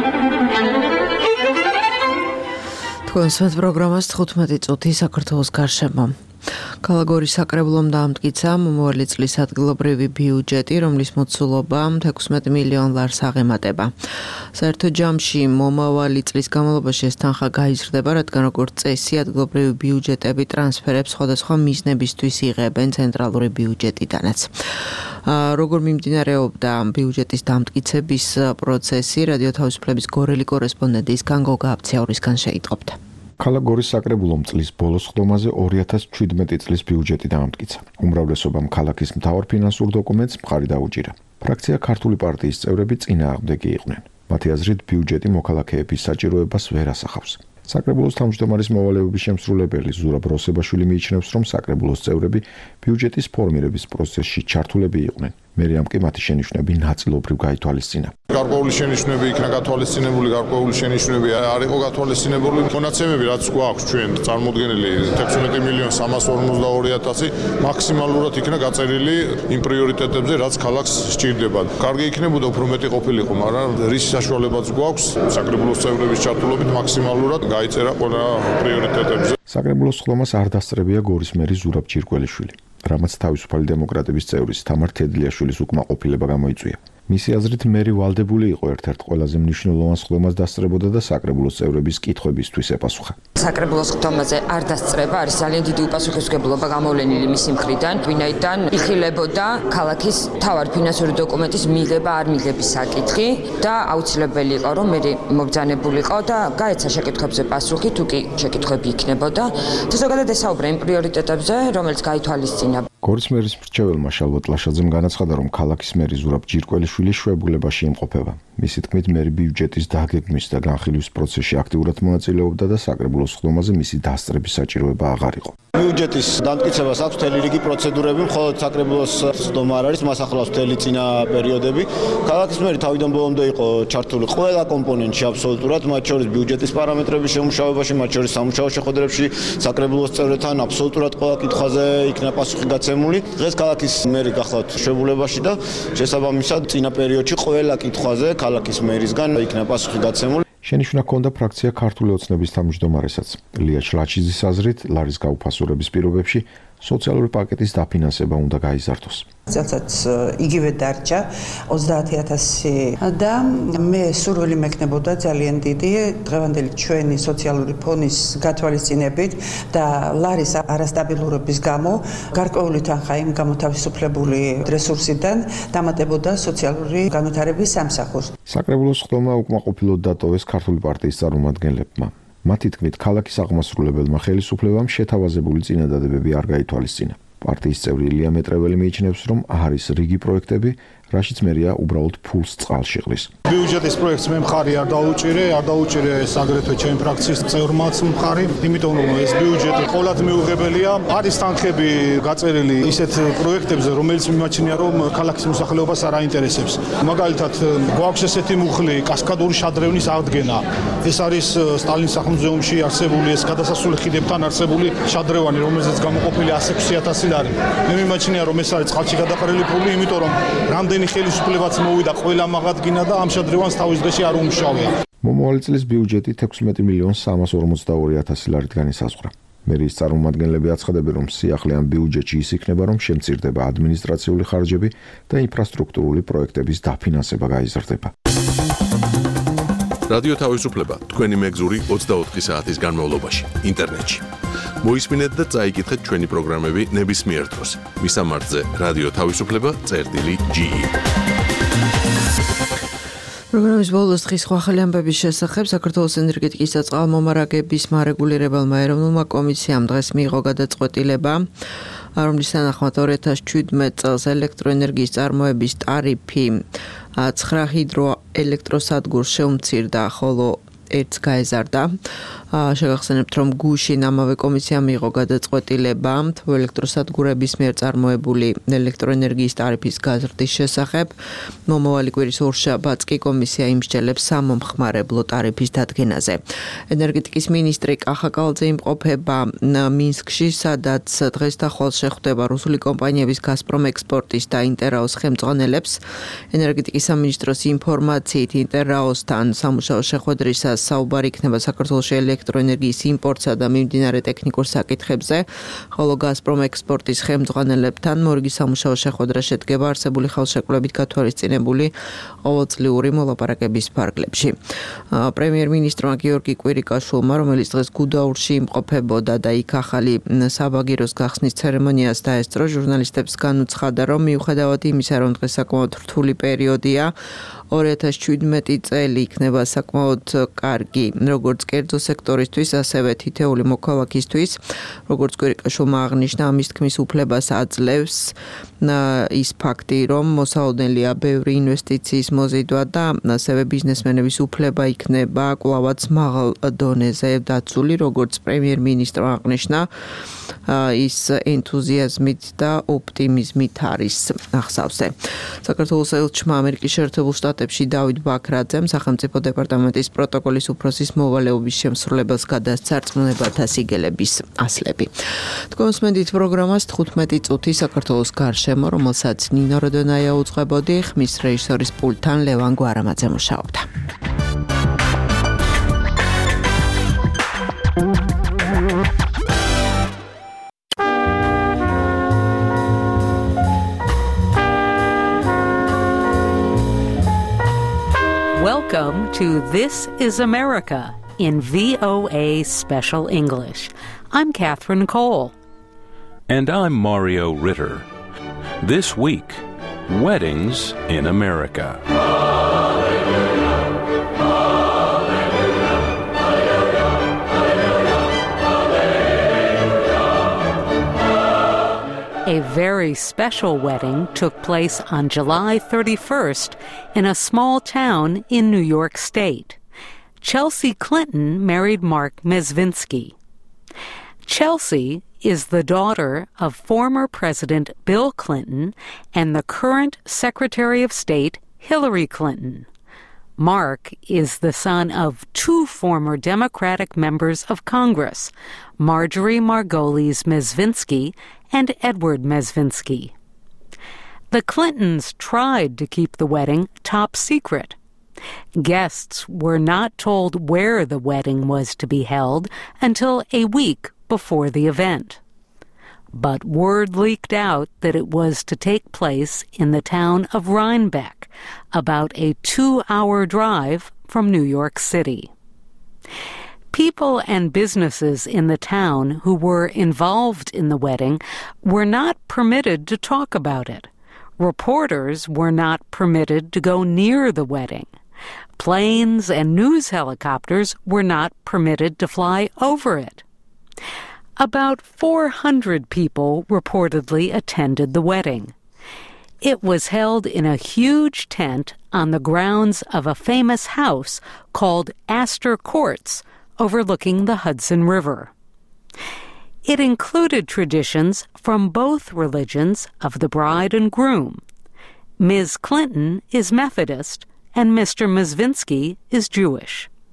თქვენს პროგრამას თხუთმეტი წუთი საქართველოს გარშემო. კალაგორის საკრებულომ დაამტკიცა მომავალი წლის ადგილობრივი ბიუჯეტი, რომლის მოცულობა ექვსმეტ მილიონ ლარს აღემატება. საერთო ჯამში მომავალი წლის განმავლობაში ეს თანხა გაიზრდება, რადგან როგორც წესი ადგილობრივი ბიუჯეტები ტრანსფერებს სხვადასხვა მიზნებისთვის იღებენ ცენტრალური ბიუჯეტიდანაც. როგორ მიმდინარეობდა ბიუჯეტის დამტკიცების პროცესი, რადიო თავისუფლების გორელი კორესპონდენტისგან გოგა აბციაურისგან შეიტყობთ. კალაგორის საკრებულომ წლის ბოლოს ხდომაზე ორი ათას შვიდმეტი წლის ბიუჯეტი დაამტკიცა. უმრავლესობამ ქალაქის მთავარ ფინანსურ დოკუმენტს მხარი დაუჭირა. ფრაქცია ქართული პარტიის წევრები წინააღმდეგი იყვნენ. მათი აზრით ბიუჯეტი მოქალაქეების საჭიროებას ვერ ასახავს. საკრებულოს თავმჯდომარის მოვალეობის შემსრულებელი ზურაბ როსებაშვილი მიიჩნევს, რომ საკრებულოს წევრები ბიუჯეტის ფორმირების პროცესში ჩართულები იყვნენ. მერიამ კი მათი შენიშვნები ნაწილობრივ გაითვალისწინა. გარკვეული შენიშვნები იქნა გათვალისწინებული, გარკვეული შენიშვნები არ იყო გათვალისწინებული. მონაცემები რაც გვაქვს ჩვენ წარმოდგენილი თექვსმეტი მილიონი სამას ორმოცდაორი ათასი მაქსიმალურად იქნა გაწერილი იმ პრიორიტეტებზე, რაც ქალაქს სჭირდება. კარგი იქნებოდა უფრო მეტი ყოფილიყო, მაგრამ რის საშუალებაც გვაქვს საკრებულოს წევრების ჩართულობით მაქსიმალურად გაიწერა ყველა პრიორიტეტებზე. საკრებულოს ხლომას არ დასწრებია გორის მერი ზურაბ ჯირკველიშვილი, რამაც თავისუფალი დემოკრატების წევრის თამარ თედლიაშვილის უკმაყოფილება გამოიწვია. მისი აზრით მერი ვალდებული იყო ერთ-ერთ ყველაზე მნიშვნელოვან ხლომას დასწრებოდა და საკრებულოს წევრების კითხვებისთვის ეპასუხა. საკრებულოს ხდომაზე არ დასწრება არის ძალიან დიდი უპასუხისმგებლობა გამოვლენილი მისი მხრიდან, ვინაიდან იხილებოდა ქალაქის მთავარი ფინანსური დოკუმენტის მიღება არ მიღების საკითხი და აუცილებელი იყო რომ მერი მობრძანებულიყო და გაეცა შეკითხვებზე პასუხი, თუ კი შეკითხვები იქნებოდა. და ზოგადად ესაუბრა იმ პრიორიტეტებზე, რომელიც გაითვალისწინა. გორის მერის მრჩეველმა შალვა ტლაშაძემ განაცხადა, რომ ქალაქის მერი ზურაბ ჯირკველიშვილი შვებულებაში იმყოფება. მისი თქმით, მერი ბიუჯეტის დაგეგმვის და განხილვის პროცესში აქტიურად მონაწილეობდა და საკრებულოს ხდომაზე მისი დასწრების საჭიროება აღარ იყო. ბიუჯეტის დამტკიცებას აქვს მთელი რიგი პროცედურები, მხოლოდ საკრებულოს ხდომა არ არის, მას ახლავს მთელი წინა პერიოდები. ქალაქის მერი თავიდან ბოლომდე იყო ჩართული ყველა კომპონენტში აბსოლუტურად, მათ შორის ბიუჯეტის პარამეტრების შემუშავებაში, მათ შორის სამუშაო შეხვედრებში, საკრებულოს წევრებთან აბსოლუტურად ყველა კითხვაზე იქნა პასუხი გაცემული. დღეს ქალაქის მერი გახლავთ შვებულებაში და შესაბამისად წინა პერიოდში ყველა კითხვაზე ქალაქის მერისგან იქნა პასუხი გაცემული. შენიშვნა ჰქონდა ფრაქცია ქართული ოცნების თავმჯდომარესაც. ლია ჩლაჩიძის აზრით, ლარის გაუფასურების პირობებში სოციალური პაკეტის დაფინანსება უნდა გაიზარდოს. წელსაც იგივე დარჩა ოცდაათი ათასი და მე სურვილი მექნებოდა ძალიან დიდი დღევანდელი ჩვენი სოციალური ფონის გათვალისწინებით და ლარის არასტაბილურობის გამო გარკვეული თანხა იმ გამოთავისუფლებული რესურსიდან დამატებოდა სოციალური განვითარების სამსახურს. საკრებულოს ხდომა უკმაყოფილოდ დატოვეს ქართული პარტიის წარმომადგენლებმა. მათი თქმით, ქალაქის აღმასრულებელმა ხელისუფლებამ შეთავაზებული წინადადებები არ გაითვალისწინა. პარტიის წევრი ილია მეტრეველი მიიჩნევს, რომ არის რიგი პროექტები, რაშიც მერია უბრალოდ ფულს წყალში ყრის. ბიუჯეტის პროექტს მე მხარი არ დაუჭირე, არ დაუჭირე ეს აგრეთვე ჩემი ფრაქციის წევრმაც მხარი, იმიტომ რომ ეს ბიუჯეტი ყოველად მიუღებელია. არის თანხები გაწერილი ისეთ პროექტებზე, რომელიც მიმაჩნია, რომ ქალაქის მოსახლეობას არ აინტერესებს. მაგალითად, გვაქვს ესეთი მუხლი, კასკადური შადრევნის აღდგენა. ეს არის სტალინის სახლ-მუზეუმში არსებული ეს გადასასვლელი ხიდებთან არსებული შადრევანი, რომელზეც გამოყოფილი ასი ექვსი ათასი ლარი. მე მიმაჩნია, რომ ეს არის წყალში გადაყრილი ფული, იმიტომ რომ რამდენი ხელისუფლებაც მოვიდა ყველა მაღადგინა და ამ შადრევანს თავის დღეში არ უმუშავია. მომავალი წლის ბიუჯეტი თექვსმეტი მილიონი სამას ორმოცდაორი ათასი ლარით განისაზღვრა. მერიის წარმომადგენლები აცხადებენ, რომ სიახლე ამ ბიუჯეტში ის იქნება, რომ შემცირდება ადმინისტრაციული ხარჯები და ინფრასტრუქტურული პროექტების დაფინანსება გაიზრდება. რადიო თავისუფლება თქვენი მეგზური ოცდაოთხი საათის განმავლობაში ინტერნეტში. მოისმინეთ და წაიკითხეთ ჩვენი პროგრამები ნებისმიერ დროს. მისამართზე რადიო თავისუფლება წერტილი ჯი ი. პროგრამის ბოლოს დღის სხვა ახალი ამბების შესახებ საქართველოს ენერგეტიკის და წყალმომარაგების მარეგულირებელმა ეროვნულმა კომისიამ დღეს მიიღო გადაწყვეტილება, რომლის თანახმად ორი ათას შვიდმეტ წელს ელექტროენერგიის წარმოების ტარიფი ცხრა ჰიდროელექტროსადგურს შეუმცირდა, ხოლო ერთს გაეზარდა. შეგახსენებთ, რომ გუშინ ამავე კომისიამ მიიღო გადაწყვეტილება ელექტროსადგურების მიერ წარმოებული ელექტროენერგიის ტარიფის გაზრდის შესახებ. მომავალი კვირის ორშაბათს კი კომისია იმსჯელებს სამომხმარებლო ტარიფის დადგენაზე. ენერგეტიკის მინისტრი კახა კალძე იმყოფება მინსკში, სადაც დღეს და ხვალ შეხვდება რუსული კომპანიების გაზპრომ ექსპორტის და ინტერაოს ხელმძღვანელებს. ენერგეტიკის სამინისტროს ინფორმაციით ინტერაოსთან სამუშაო შეხვედრისას საუბარი იქნება საქართველოში ელექტროენერგიის იმპორტსა და მიმდინარე ტექნიკურ საკითხებზე, ხოლო გაზპრომ ექსპორტის ხელმძღვანელებთან მორიგი სამუშაო შეხვედრა შედგება არსებული ხელშეკრულებით გათვალისწინებული ყოველწლიური მოლაპარაკების ფარგლებში. პრემიერ-მინისტრმა გიორგი კვირიკაშვილმა, რომელიც დღეს გუდაურში იმყოფებოდა და იქ ახალი საბაგიროს გახსნის ცერემონიას დაესწრო, ჟურნალისტებს განუცხადა, რომ მიუხედავად იმისა, რომ დღეს საკმაოდ რთული პერიოდია, ორი ათას შვიდმეტი წელი იქნება საკმაოდ კარგი, როგორც კერძო სექტორისთვის, ასევე თითეული მოქალაქისთვის. როგორც კვირიკაშვილმა აღნიშნა, ამის თქმის უფლებას აძლევს ის ფაქტი, რომ მოსაოდენელია ბევრი ინვესტიციის მოზიდვა და ასევე ბიზნესმენების უფლება იქნება კვლავაც მაღალ დონეზე დაცული, როგორც პრემიერ-მინისტრმა აღნიშნა. ის ენთუზიაზმით და ოპტიმიზმით არის ახსავსე. საქართველოს ელჩმა ამერიკის შეერთებულ შტატებში დავით ბაქრაძემ სახელმწიფო დეპარტამენტის პროტოკოლის უფროსის მოვალეობის შემსრულებელს გადასცა რწმუნებათა სიგელების ასლები. თქვენს მენდით პროგრამას თხუთმეტი წუთი საქართველოს გარშემო, რომელსაც ნინო როდონაია უძღვებოდი, ხმის რეჟისორის პულტთან ლევან გვარამაძე მუშაობდა. Welcome to This is America in V O A Special English. I'm Catherine Cole. And I'm Mario Ritter. This week, weddings in America. A very special wedding took place on July thirty-first in a small town in New York State. Chelsea Clinton married Mark Mezvinsky. Chelsea is the daughter of former President Bill Clinton and the current Secretary of State Hillary Clinton. Mark is the son of two former Democratic members of Congress, Marjorie Margolis Mezvinsky and Edward Mezvinsky. The Clintons tried to keep the wedding top secret. Guests were not told where the wedding was to be held until a week before the event. But word leaked out that it was to take place in the town of Rhinebeck, about a two-hour drive from New York City. People and businesses in the town who were involved in the wedding were not permitted to talk about it. Reporters were not permitted to go near the wedding. Planes and news helicopters were not permitted to fly over it. About four hundred people reportedly attended the wedding. It was held in a huge tent on the grounds of a famous house called Astor Courts, overlooking the Hudson River. It included traditions from both religions of the bride and groom. Miz Clinton is Methodist and Mister Mezvinsky is Jewish.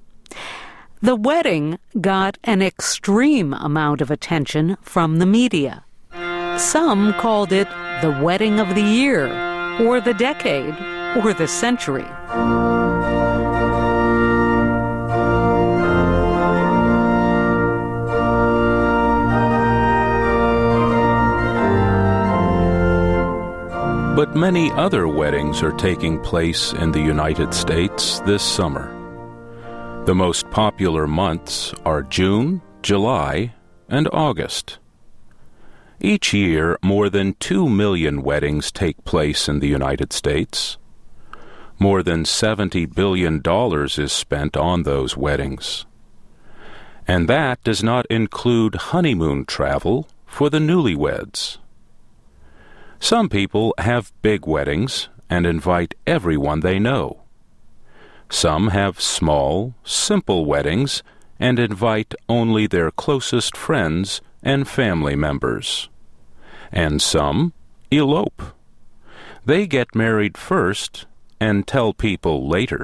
The wedding got an extreme amount of attention from the media. Some called it the wedding of the year, or the decade, or the century. But many other weddings are taking place in the United States this summer. The most popular months are June, July, and August. Each year, more than two million weddings take place in the United States. More than seventy billion dollars is spent on those weddings. And that does not include honeymoon travel for the newlyweds. Some people have big weddings and invite everyone they know. Some have small, simple weddings and invite only their closest friends and family members. And some elope. They get married first and tell people later.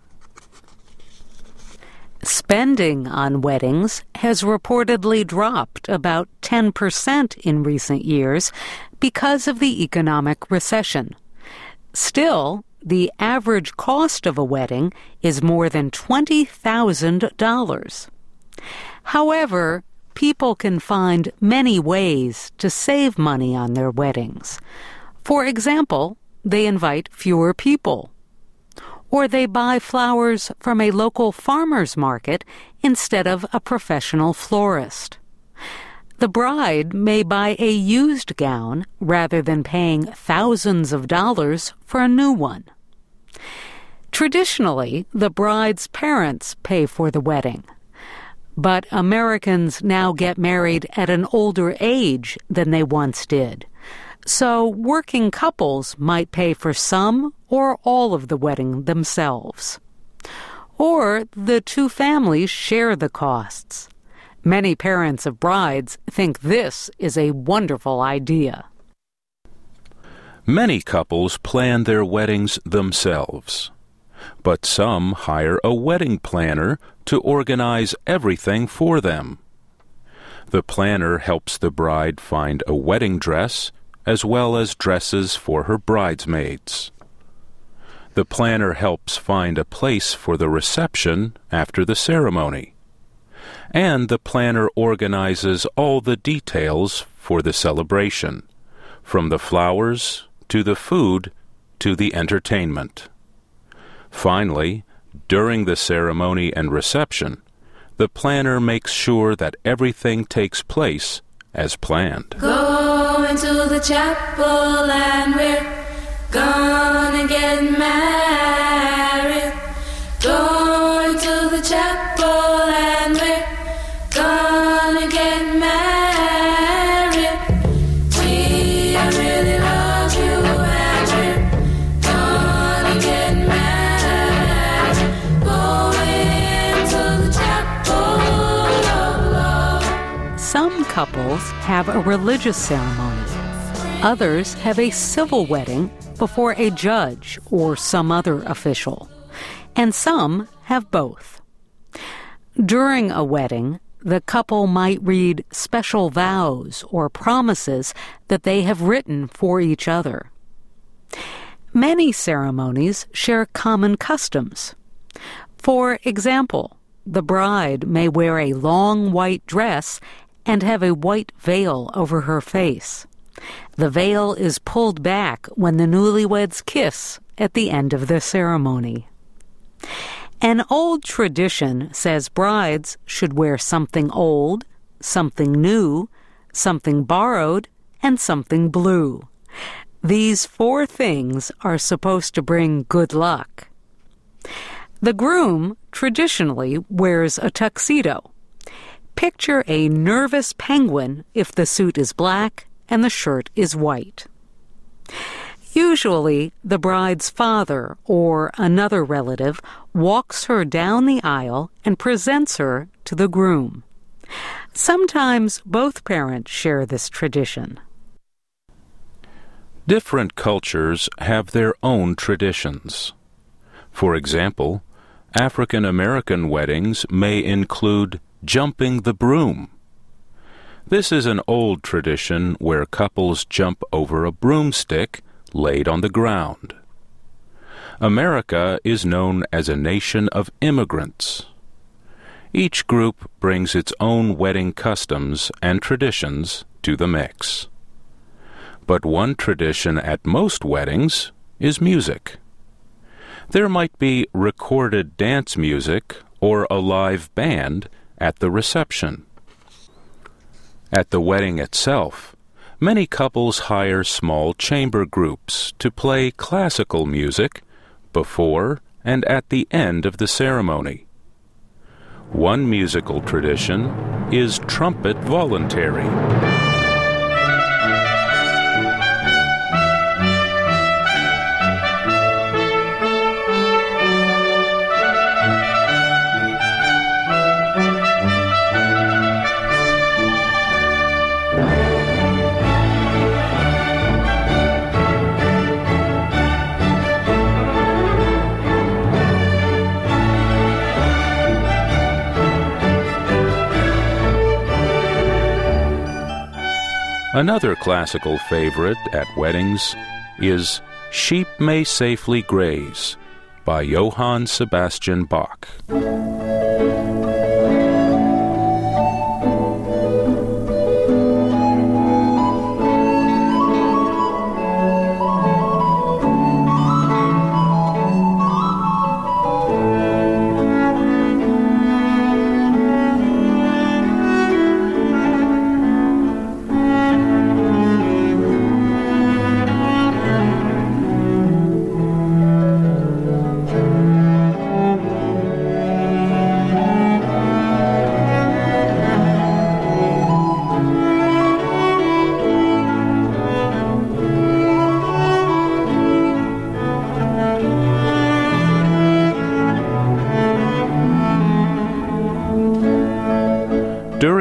Spending on weddings has reportedly dropped about ten percent in recent years because of the economic recession. Still, the average cost of a wedding is more than twenty thousand dollars. However, people can find many ways to save money on their weddings. For example, they invite fewer people, or they buy flowers from a local farmer's market instead of a professional florist. The bride may buy a used gown rather than paying thousands of dollars for a new one. Traditionally, the bride's parents pay for the wedding. But Americans now get married at an older age than they once did. So working couples might pay for some or all of the wedding themselves. Or the two families share the costs. Many parents of brides think this is a wonderful idea. Many couples plan their weddings themselves, but some hire a wedding planner to organize everything for them. The planner helps the bride find a wedding dress as well as dresses for her bridesmaids. The planner helps find a place for the reception after the ceremony. And the planner organizes all the details for the celebration, from the flowers to the food to the entertainment. Finally, during the ceremony and reception, the planner makes sure that everything takes place as planned. Go into the chapel and we're gonna get married. Go into the chapel and we're gonna get married. We I really love you and we're gonna get married. Go into the chapel of love. Some couples have a religious ceremony. Others have a civil wedding before a judge or some other official. And some have both. During a wedding, the couple might read special vows or promises that they have written for each other. Many ceremonies share common customs. For example, the bride may wear a long white dress and have a white veil over her face. The veil is pulled back when the newlyweds kiss at the end of the ceremony. An old tradition says brides should wear something old, something new, something borrowed, and something blue. These four things are supposed to bring good luck. The groom traditionally wears a tuxedo. Picture a nervous penguin if the suit is black and the shirt is white. Usually, the bride's father or another relative walks her down the aisle and presents her to the groom. Sometimes both parents share this tradition. Different cultures have their own traditions. For example, African American weddings may include jumping the broom. This is an old tradition where couples jump over a broomstick laid on the ground. America is known as a nation of immigrants. Each group brings its own wedding customs and traditions to the mix. But one tradition at most weddings is music. There might be recorded dance music or a live band at the reception. At the wedding itself, many couples hire small chamber groups to play classical music before and at the end of the ceremony. One musical tradition is trumpet voluntary. Another classical favorite at weddings is Sheep May Safely Graze by Johann Sebastian Bach.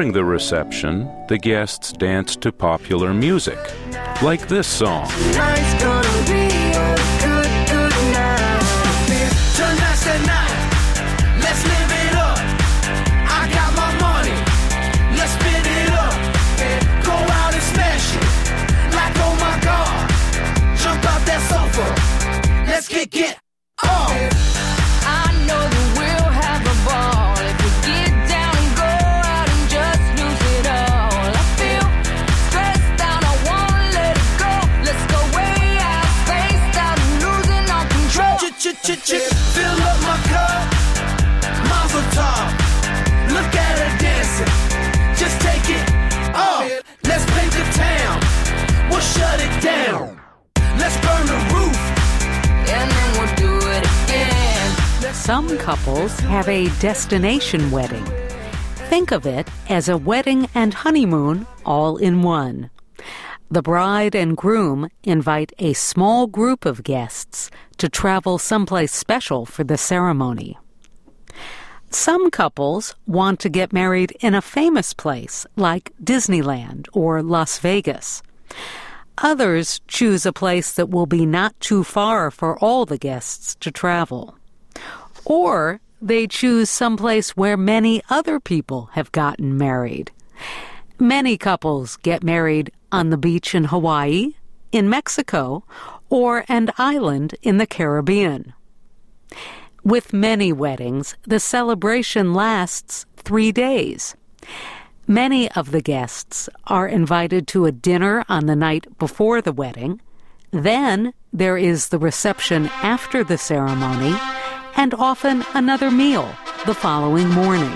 During the reception, the guests dance to popular music, like this song. Tonight's gonna be a good, good night. Tonight's the night. Let's live it up. I got my money. Let's spin it up. Go out and smash it. Like, oh my God. Jump out that sofa. Let's kick it off. I know that we'll have a ball if we get down and go out and just lose it all. I feel stressed out. I wanna let it go. Let's go way out, spaced out and losing all control. Fill up my cup. Mazel tov. Look at her dancing. Just take it off. Let's paint the town. We'll shut it down. Let's burn the roof. And then we'll do it again. Some couples have a destination wedding. Think of it as a wedding and honeymoon all in one. The bride and groom invite a small group of guests to travel someplace special for the ceremony. Some couples want to get married in a famous place like Disneyland or Las Vegas. Others choose a place that will be not too far for all the guests to travel. Or they choose someplace where many other people have gotten married. Many couples get married on the beach in Hawaii, in Mexico, or an island in the Caribbean. With many weddings, the celebration lasts three days. Many of the guests are invited to a dinner on the night before the wedding. Then there is the reception after the ceremony, and often another meal the following morning.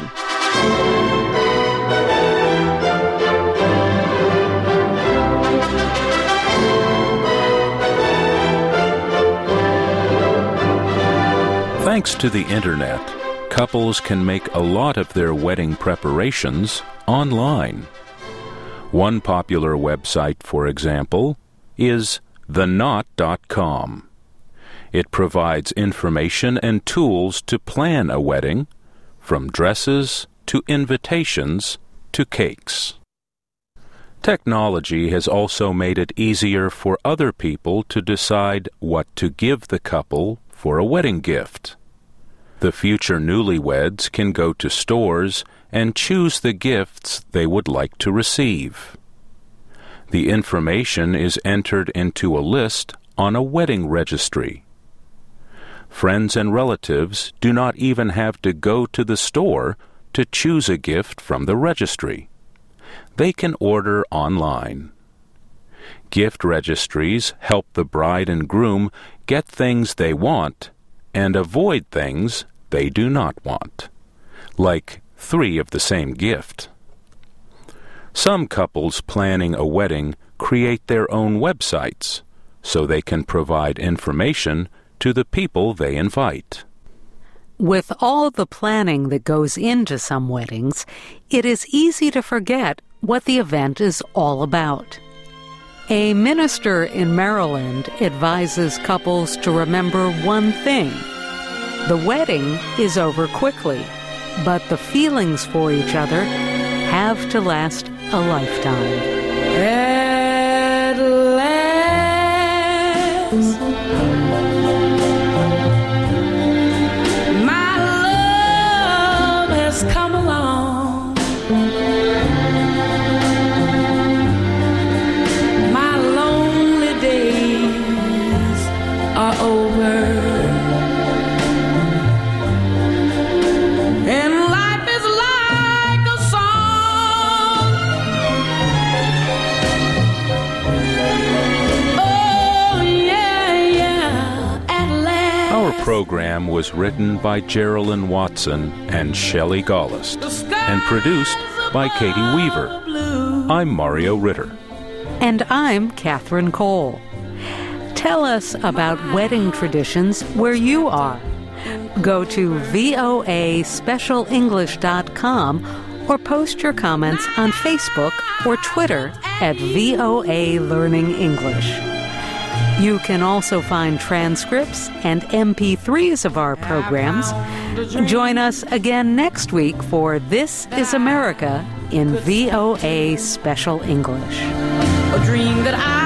Thanks to the internet, couples can make a lot of their wedding preparations online. One popular website, for example, is the knot dot com. It provides information and tools to plan a wedding, from dresses to invitations to cakes. Technology has also made it easier for other people to decide what to give the couple for a wedding gift. The future newlyweds can go to stores and choose the gifts they would like to receive. The information is entered into a list on a wedding registry. Friends and relatives do not even have to go to the store to choose a gift from the registry. They can order online. Gift registries help the bride and groom get things they want and avoid things they do not want, like three of the same gift. Some couples planning a wedding create their own websites so they can provide information to the people they invite. With all the planning that goes into some weddings, it is easy to forget what the event is all about. A minister in Maryland advises couples to remember one thing. The wedding is over quickly, but the feelings for each other have to last a lifetime. At last, my love has come along. My lonely days are over. Program was written by Geraldine Watson and Shelley Gollust and produced by Katie Weaver. I'm Mario Ritter. And I'm Catherine Cole. Tell us about wedding traditions where you are. Go to V O A special english dot com or post your comments on Facebook or Twitter at V O A Learning English. You can also find transcripts and M P threes of our programs. Join us again next week for This is America in V O A Special English. A dream that I